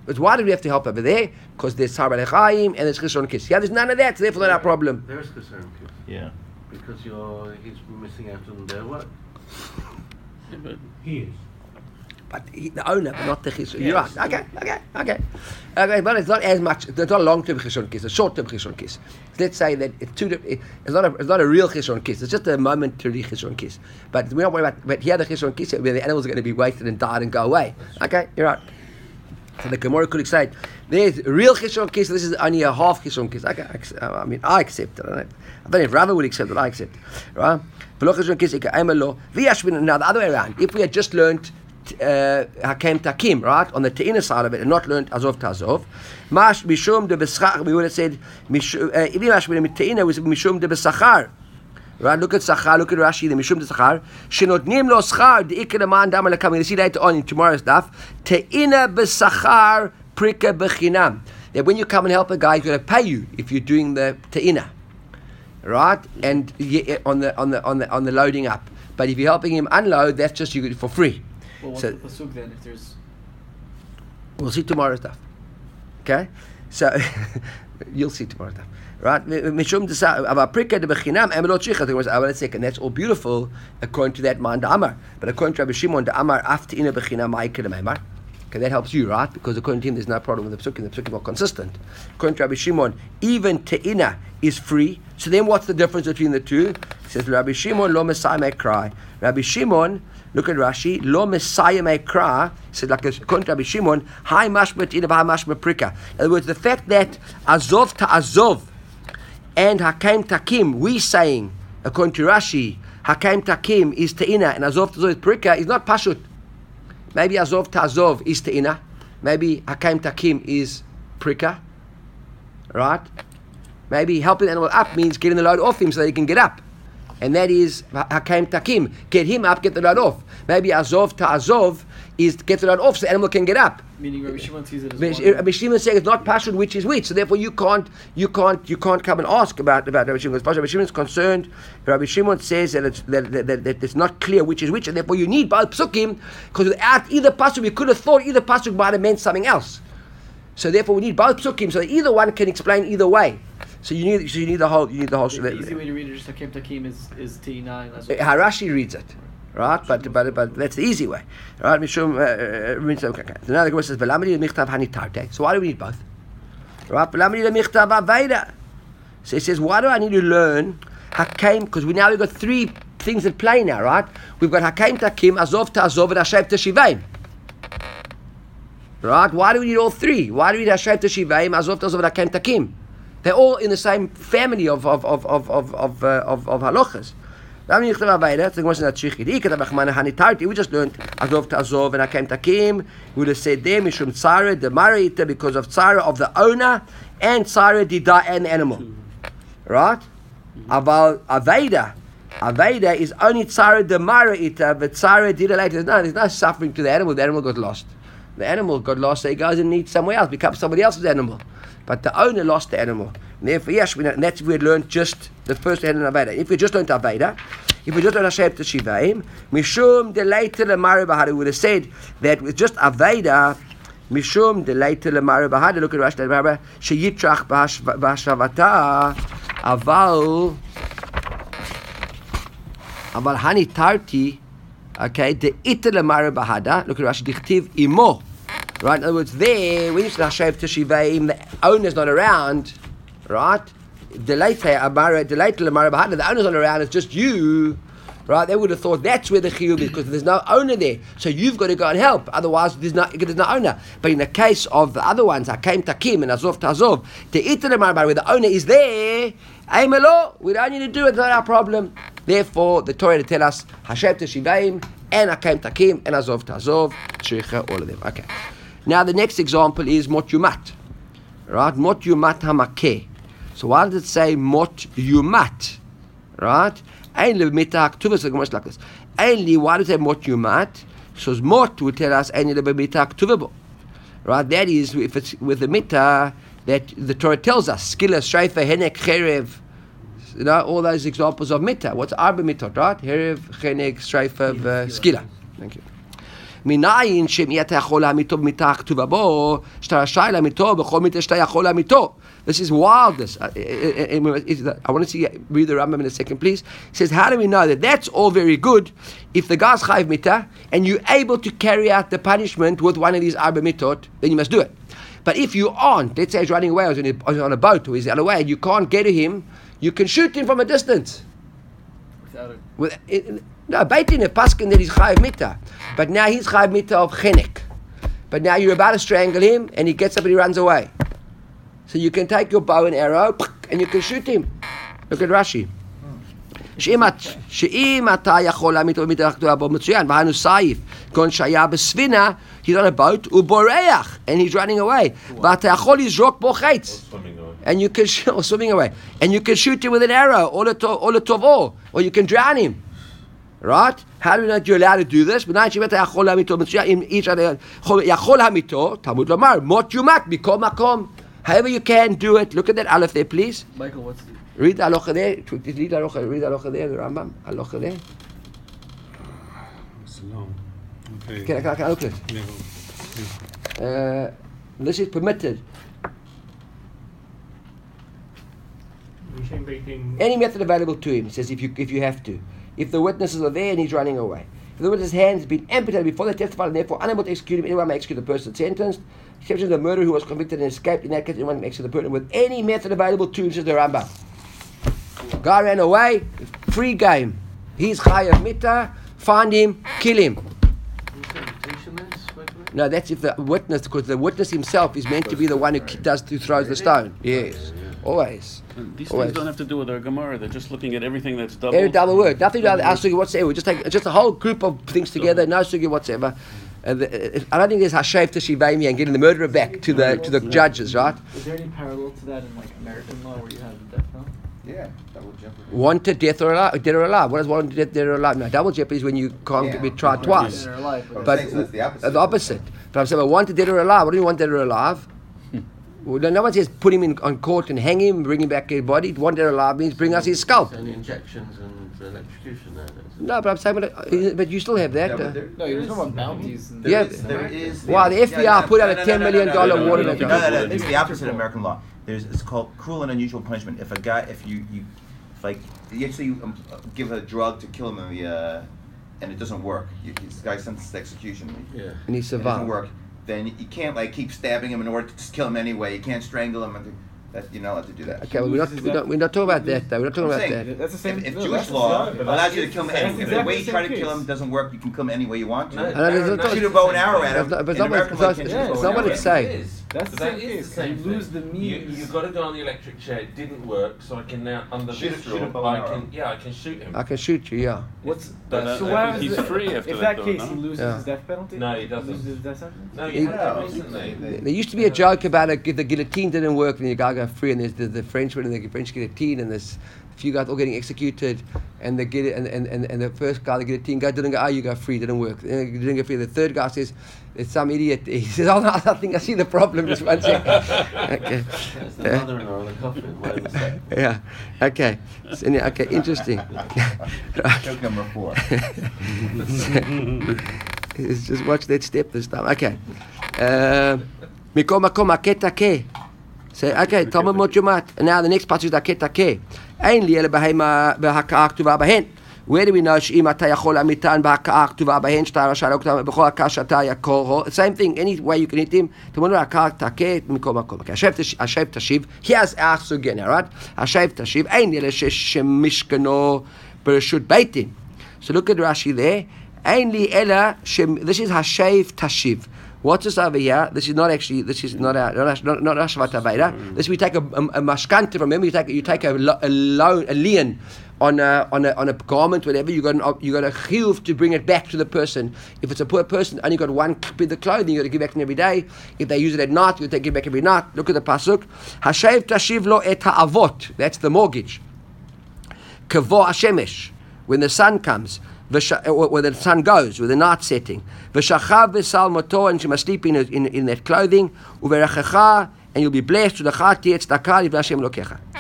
But why do we have to help over there? Because there's Tzar B'Lechaim and there's Chishon Kis. Yeah, there's none of that, so therefore not our problem. There's concern, Yeah. because you're he's missing out on their work. Yeah, but He is. But he, the owner, but not the Chishon. Yeah, You're right. Okay, okay, okay. Okay, but it's not as much, it's not a long-term Chishon Kis, it's a short-term Chishon Kis. Let's say that it's, two, it's, not a, it's not a real Chishon Kis, it's just a momentary Chishon Kis. But we're not worried about, but here the Chishon Kis, where the animals are going to be wasted and died and go away. Okay, you're right. So the Gemara could say, there's a real Chishon Kis, this is only a half Chishon Kis. Okay, I mean, I accept it. I don't know, I don't know if Rava would accept it, I accept it. Right? Now, the other way around, if we had just learned uh, Hakem Takim, right, on the Te'ina side of it, and not learned Azov Ta'azov, Mash Mishum de Beschach, we would have said, if we Mash Te'ina was Mishum de Besachar. Right, look at Sachar, look at Rashi, the Mishum de Sachar. Shenotnim lo schar, the Ikar man dam al coming. You see later on in tomorrow's daf, Te'ina besachar prika bechinam. That when you come and help a guy, he's going to pay you if you're doing the Te'ina. Right? And yeah, on the on the on the on the loading up. But if you're helping him unload, that's just you get it for free. Well, what's So- the pasuk then? If there's We'll see tomorrow's stuff. Okay? So, you'll see tomorrow's stuff. Right? Mishum desa ava prika de bechinam emelot shicha. There was a second. That's all beautiful according to that man da Amar. But according to Rabbi Shimon da Amar after ina bechinam ma'iked Amar. Okay, that helps you, right? Because according to him, there's no problem with the psukim. The psukim are consistent. According to Rabbi Shimon, even te'ina is free. So then, what's the difference between the two? He says Rabbi Shimon lo Messiah may cry. Rabbi Shimon, look at Rashi, lo Messiah may cry. He said like according to Rabbi Shimon, hi mashma te'ina v'hi mashma prika. In other words, the fact that azov ta'azov and hakem takim, we saying according to Rashi, hakem takim is te'ina and azov ta'azov is prika is not pashut. Maybe Azov Ta'azov is Te'ina. Maybe Hakem Takim is Prika. Right? Maybe helping the animal up means getting the load off him so that he can get up. And that is Hakem Takim. Get him up, get the load off. Maybe Azov Ta'azov is get the load off so the animal can get up. meaning Rabbi Shimon sees it as But one. Rabbi Shimon saying it's not pashut which is which, so therefore you can't, you can't, you can't come and ask about about Rabbi Shimon. Rabbi Shimon is concerned. Rabbi Shimon says that it's that, that, that, that it's not clear which is which, and therefore you need both psukim, because without either pasuk we could have thought either pasuk might have meant something else. So therefore we need both psukim, so that either one can explain either way. So you need, so you need the whole, you need the whole. The, the easy way to read it, just Hakem Takim, is is T nine. That's what- Harashi reads it, right? But but but that's the easy way, right? Mishum. uh, okay, okay. So now the Gemara says, "V'lamri lemichtav hanitarte." So why do we need both? Right? V'lamri lemichtav aveda. So it says, why do I need to learn hakem? Because we now we've got three things in play now, right? We've got hakem takim, azov ta'azov, and hashav tashivaim. Right? Why do we need all three? Why do we need hashav tashivaim, azov ta'azov, and hakem takim? They're all in the same family of of of of of of, uh, of, of halachas. We just learned azov ta'azov and hakem takim. We would have said there mishum tzara de marita, because of tzara of the owner and tzara dida and the animal. Right? Aval aveda, aveda is only tzara de marita, but tzara dida later. There's no, there's no suffering to the animal. The animal got lost. The animal got lost, so he goes and needs somewhere else, becomes somebody else's animal. But the owner lost the animal. And therefore, yes, we know, and that's if we had learned just the first hand in Aveda. If we just learned Aveda, if we just learned Hashem Teshivaim, Mishum de later Lemari Bahada, we would have said that with just Aveda, Mishum de later Lemari Bahada, look at Rashi Lemari, Sheyitrach Bashavata, Aval, Aval Hani Tarti, okay, the Ita Lemari Bahada, look at Rashi, Dichtiv Imo. Right, in other words, there, when you say Hashav Teshivaim, the owner's not around, right? The later Amara, the later Amara Bahana, the owner's not around, it's just you, right? They would have thought that's where the chiyuv is, because there's no owner there. So you've got to go and help, otherwise there's no, there's no owner. But in the case of the other ones, Hakem Takim and Azov Ta'azov, the Itan Amara Bahana, where the owner is there, Aimelo, we don't need to do it, it's not our problem. Therefore, the Torah to tell us, Hashav Teshivaim, and Hakem Takim, and Azov Ta'azov, Shricha, all of them. Okay. Now the next example is Mot Yumat. Right? Mot Yumat Hamakeh. So why does it say Mot Yumat? Right? Only Mitah Ktuvah, so much like this. Only why does it say Mot Yumat? So Mot will tell us Only Mitah Ktuvah. Right? That is if it's with the Mitah that the Torah tells us. Skila, Shreifa, Henek, Cherev. You know, all those examples of Mitah. What's Arba Mitah, right? Herev, Chenek, Shreifa, Skila. Thank you. מניין שמי אתה יכול להמיתו במיתה הכתובה בו, שאתה רשאי להמיתו בכל מיתה שאתה יכול להמיתו. This is wildness. I, I, I, I want to see, read the Rambam in a second, please. He says, how do we know that that's all very good if the guy's chayiv mitah and you're able to carry out the punishment with one of these arba mitot, then you must do it. But if you aren't, let's say he's running away or he's on a boat or he's out of way and you can't get to him, you can shoot him from a distance. Without it. With, it, no, baiting a paskin that he's chayiv mitah. But now he's chayiv mitah of chenek. But now you're about to strangle him and he gets up and he runs away. So you can take your bow and arrow and you can shoot him. Look at Rashi. שאם אתה יכול להמית אותו במיתה הכתובה בו מצוין, והיינו סייף, כגון שהיה בספינה, he's on a boat, הוא בורח, and he's running away. ואתה יכול לזרוק בו חץ. And you can shoot, or swimming away. And you can shoot him with an arrow, or לטובו, or you can drown him. Right? How do we know that you're allowed to do this? בנאי שאם אתה יכול להמיתו מצוין, אם איש יכול להמיתו, תלמוד לומר, מות יומת בכל מקום. However you can do it. Look at that aleph there, please. Michael, what's the... Read the halacha there. Read the halacha. Read the halacha there. The Rambam. Halacha there. It's long. Okay. Can I, can I, can I look at it? Yeah. Uh, this is permitted. Any method available to him, says if you if you have to. If the witnesses are there and he's running away. If the witness's hand has been amputated before they testified and therefore unable to execute him, anyone may execute the person sentenced. Exception of the murderer who was convicted and escaped. In that case, anyone may execute the person with any method available to him, says the Rambam. Guy ran away, free game. He's chayav mitah, find him, kill him. No, that's if the witness, because the witness himself is meant to be the one who does who throws the stone. Yes, always. And these always. things don't have to do with our Gemara. They're just looking at everything that's double. Every double word, nothing to do with our sugi whatsoever. We just take just a whole group of things together, no sugi whatsoever. Uh, the, uh, I don't think there's hashav to shivayim and getting the murderer back to the to the judges, right? Is there any parallel to that in like American law where you have the death penalty? Yeah, double jeopardy. Wanted death or alive, dead or alive. What is wanted death, dead or alive? No, double jeopardy is when you can't Yeah. be tried twice. Dead or alive, But, But saying, so that's the opposite. Uh, the opposite. But I'm saying, well, wanted dead or alive. What do you want dead or alive? Well, no, no one says put him in on court and hang him, bring him back his body. Wanted dead or alive means bring us his scalp. It's only injections and electrocution there. No, but I'm saying, but, uh, but you still have that. Yeah, uh, but there- No, you're there talking is- about bounties. And There Yeah. is- there is. Wow, the F B I yeah, yeah. put out a No, no, ten no, million no, dollar no, no, water no, measure. no, no, no, It's it's the opposite triple. of American law. There's it's called cruel and unusual punishment. If a guy, if you you, if like you actually um, give a drug to kill him in the, uh, and it doesn't work, you, this guy sentenced to execution. Yeah. And he It doesn't survived. work. Then you can't like keep stabbing him in order to just kill him anyway. You can't strangle him. And that you're not allowed to do that. Okay, well, we're not, we're not we're not talking about that though. We're not talking I'm about saying, that. That's the same- If, if no, Jewish that's- law no, but allows that's you to kill him, exactly any, if the the way you same try to case. kill him doesn't work, you can kill him any way you want to. No, And it is- no, Shoot a bow and arrow at That's him. not- but it's In not what- American it's law, not- you can't yeah, shoot a it's bow not and what arrow. it's saying. That's the That same is case. the same You thing. lose the You, means. you got to go on the electric chair. It didn't work, so I can now under Shoot this a- shoot a rule, bow and I arrow. can yeah, I can shoot him. I can shoot you, yeah. What's But, uh, so I why think is he's it- free after if that, that though, case no? he loses Yeah. his death penalty? No, he doesn't. Loses his death sentence? No, you had that No. recently. There used to be a joke about it, if the guillotine didn't work, then the guy got free, and there's the, the Frenchman and the French guillotine, and there's a few guys all getting executed, and the guillo- and, and, and, and the first guy, the guillotine guy, didn't go, oh, you go free, didn't work. Uh, you didn't go free. The third guy says, it's some idiot. He says, oh, no, I think I see the problem. Just one second. Okay. It's the mother-in-law in the coffin. By mistake. Yeah. Okay. So, yeah, okay. Interesting. Right. Joke number four. It's just watch that step this time. Okay. Miko makom aketa ke. Say, okay, Talmud Mochumat. And now the next part is aketa ke. Ein li ele behema behaka'ah ktuva behen. Where do we know שאם אתה יכול להמיתן בהכאה כתובה בהן שאתה רשאי להכותן בכל הכאה שאתה יכורו? Same thing, any way you can hit him. תמונו להכאה תכה מכל מקום. השב תשיב, here's our סוגיה, right? השב תשיב, אין אלה שמשכנו ברשות בית דין. So look at Rashi there. אין לי אלא, this is השב תשיב. What's this over here? This is not actually. This is not a, not not not Ashvat Aveda. This we take a, a, a mashkanta. Remember, you take you take a, lo, a loan, a lien on a on a on a garment, whatever. You got an, you got a chiyuv to bring it back to the person. If it's a poor person, only got one bit of clothing, you got to give back every day. If they use it at night, you got to give back every night. Look at the pasuk. Hashev tashiv lo et ha'avot. That's the mortgage. Kavo hashemesh. When the sun comes. Where the sun goes, with the night setting. V'shachav v'sal motor, and she must sleep in, in, in that clothing. U'verachecha, and you'll be blessed with the chati etzdaka liv'Hashem lokecha.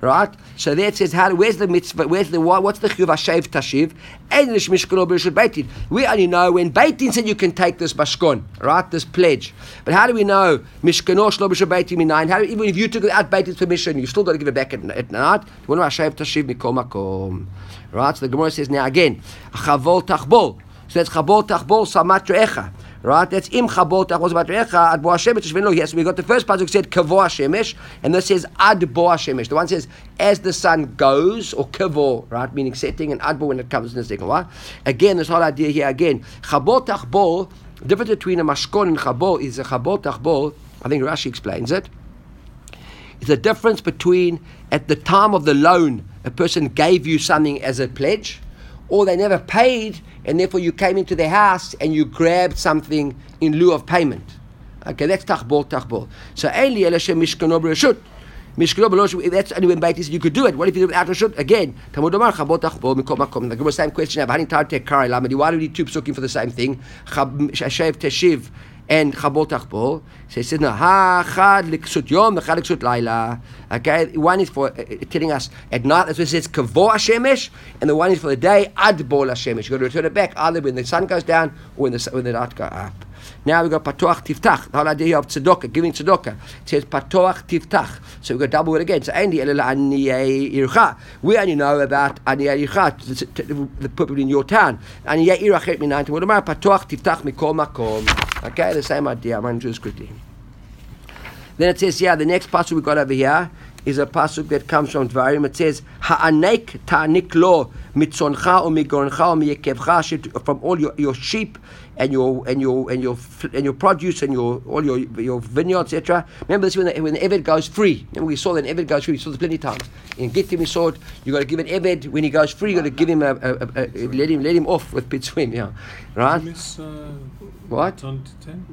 Right? So there it says, how, where's the mitzvah, where's the, what, what's the chiyuv hashev tashiv? Einish mishkano b'reshut beitin. We only know when beitin said you can take this bashkon, right, this pledge. But how do we know mishkano shlo b'reshut beitin minayin? How do, even if you took it without beitin's permission, you still got to give it back at, at night. You want to hashev tashiv mikol makom. Right? So the Gemara says now again, chavol tachbol. So that's chavol tachbol samat re'echa. Right, that's im chabol tachbol samat re'echa ad bo hashemesh shvin lo. Yes, we got the first pasuk said kavo hashemesh, and this says ad bo hashemesh. The one says as the sun goes, or kavo, right, meaning setting, and ad bo when it comes in the second one. Again, this whole idea here again. Chabol tachbol, the difference between a mashkon and chabol is a chabol tachbol. I think Rashi explains it. It's the difference between at the time of the loan, a person gave you something as a pledge, or they never paid, and therefore you came into their house and you grabbed something in lieu of payment. Okay, that's tachbol, tachbol. So, only elashem mishkano b'reshut. Mishkano b'reshut, that's only when Beit said you could do it. What if you do it without reshut? Again, Talmud Omar, chabol, tachbol, mikol makom. The same question, I have any time to take Kari Lamadi. Why do we need two psukim for the same thing? Hashev teshiv and chabol tachbol. So he says, no, ha chad liksut yom, chad liksut laila. Okay, one is for uh, telling us at night, that's what it says, kavo hashemesh, and the one is for the day, ad bol hashemesh. You've got to return it back either when the sun goes down or when the, when the night goes up. Now we've got patoach tiftach, the whole idea of tzedakah, giving tzedakah. It says patoach tiftach. So we've got double it again. So only aniyei ircha. We only know about aniyei ircha, the people in your town. Aniyei ircha minayin to whatever, patoach tiftach mikol makom. Okay, the same idea. I'm going to do this quickly. Then it says, yeah, the next pasuk we got over here is a pasuk that comes from Dvarim. It says, ha'anek ta'anik lo mitzoncha o migoroncha o miyekevcha, from all your, your sheep and your and your and your and your produce and your all your your vineyard, et cetera. Remember this when the, when the eved goes free. Remember we saw that an eved goes free. We saw this plenty of times. In Gittim we saw it. You got to give an eved when he goes free. You got to give him a, a, a, a let him let him off with pitzvim. Yeah, right. Miss, uh, what? twenty ten.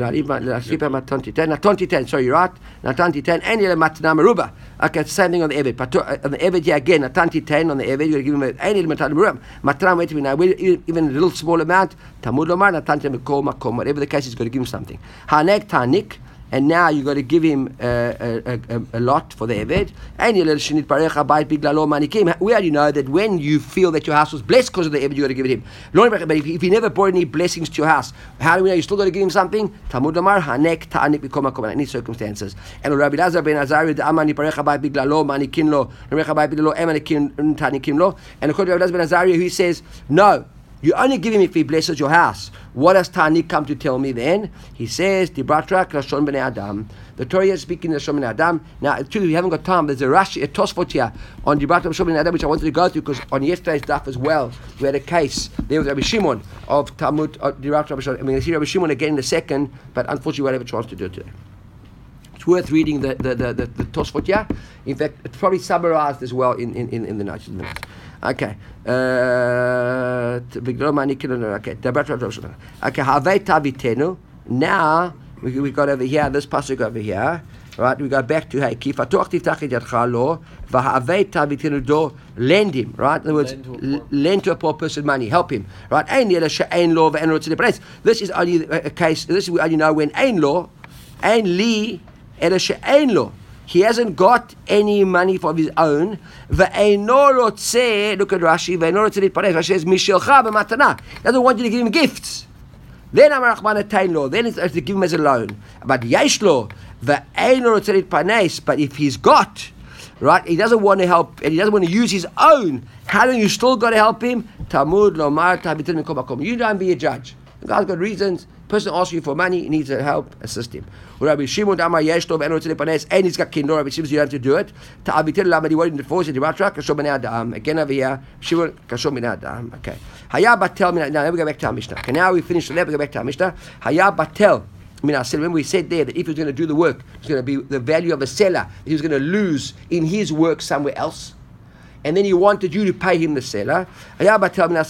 twenty ten. twenty ten. Sorry, you're right. twenty ten. And you're matna meruba. Okay, it's the same thing on the eved. But on the eved, yeah, again, twenty ten on the eved. You got to give him an matna meruba. Matna wait a minute. Even a little small amount. Tamud lomar. Whatever the case, he's got to give him something. Hanek tanik, and now you got to give him uh, a, a, a lot for the eved. And we already know that when you feel that your house was blessed because of the eved, you got to give it him. But if, if he never brought any blessings to your house, how do we know you still got to give him something? Talmud Amar hanek tanik b'kol any circumstances. And Rabbi Lazar ben Azariah amani parecha bay biglalo manikin lo, parecha bay biglalo emanikin tanikim lo. And according to Rabbi Lazar ben Azariah, he says no. You only give him if he blesses your house. What does Tani come to tell me then? He says, Dibratrak Lashon Bnei Adam. The Torah is speaking Lashon Bnei Adam. Now, truly, we haven't got time. There's a Rashi, a Tosfot here on Dibratrak Lashon Bnei Adam, which I wanted to go through because on yesterday's daf as well, we had a case there with Rabbi Shimon of Talmud, uh, Dibratrak Lashon. I mean, I see Rabbi Shimon again in a second, but unfortunately, we won't have a chance to do it today. It's worth reading the the the, the, the Tosfot here. In fact, it's probably summarized as well in, in, in, in the notes. Okay. Uh, okay. Okay. Now we we got over here this pasuk over here. Right, we go back to hey, kif atoch tiftach yadcha lo v'ha'avei tavitenu do, lend him. Right, in other words, lend to a poor, lend to a poor person money, help him. Right, ein yela she'ein lo ve'en rotzeh lepanes. This is only a case. This is we only know when ein lo, ein li, ela she'ein lo. He hasn't got any money of his own. Ve'eino rotzeh. Look at Rashi. Ve'eino rotzeh litpanes. Rashi says mishelcha b'matana. He doesn't want you to give him gifts. Then Amar Rachman atain lo. Then it's to give him as a loan. But yesh lo. Ve'eino rotzeh litpanes. But if he's got, right, he doesn't want to help and he doesn't want to use his own. How do you still got to help him? Tamud lomar tabitin mikol makom. You don't be a judge. The guy's got reasons. Person asks you for money, he needs help, assist him. Rabbi Shimon Amar Yesh Tov Eno Tzedek Panes, and he's got kindor. Rabbi Shimon, you don't have to do it. Ta'abitel Lamadi Wadi Nefos and Diratrak Kashom Bnei Adam. Again over here, Shimon Kashom Bnei Adam. Okay. Haya Batel Mina. Now we go back to our Mishnah. Okay, now we finish the lab. We go back to our Mishnah. Haya Batel Mina. Remember we said there that if he was going to do the work, it's going to be the value of a seller. He was going to lose in his work somewhere else. And then he wanted you to pay him the seller. Remember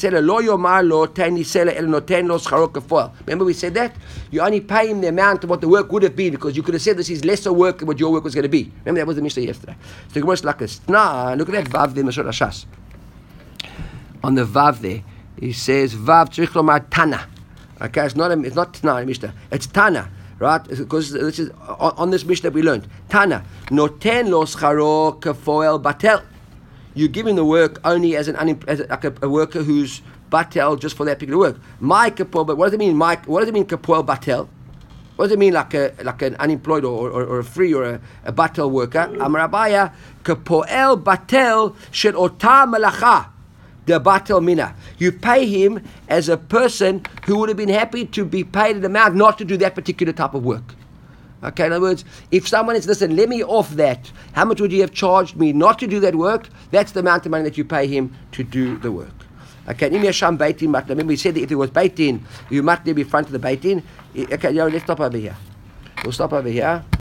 we said that? You only pay him the amount of what the work would have been because you could have said this is lesser work than what your work was going to be. Remember that was the Mishnah yesterday. So the Gemara is like this. Nah, look at that Vav there, Mashot Hashas. On the Vav there, he says Vav tzrich lomar Tana. Okay, it's not a, it's not Tana Mishnah. It's Tana. right? Because this is on, on this Mishnah we learned. Tana, noten lo scharo kefoel batel. You give him the work only as an unim- as a, like a, a worker who's batel just for that particular work. My kapoel, but what does it mean? My, what does it mean kapoel batel? What does it mean like a like an unemployed or, or, or a free or a, a batel worker? Amar Abaya, kapoel batel shel ota malacha. The batel mina. You pay him as a person who would have been happy to be paid an amount not to do that particular type of work. Okay, in other words, if someone is, listen, let me off that, how much would you have charged me not to do that work? That's the amount of money that you pay him to do the work. Okay, Im Yasham Beitin Matna. Remember we said that if there was Beitin, you might be in front of the Beitin. Okay, yo, let's stop over here. We'll stop over here.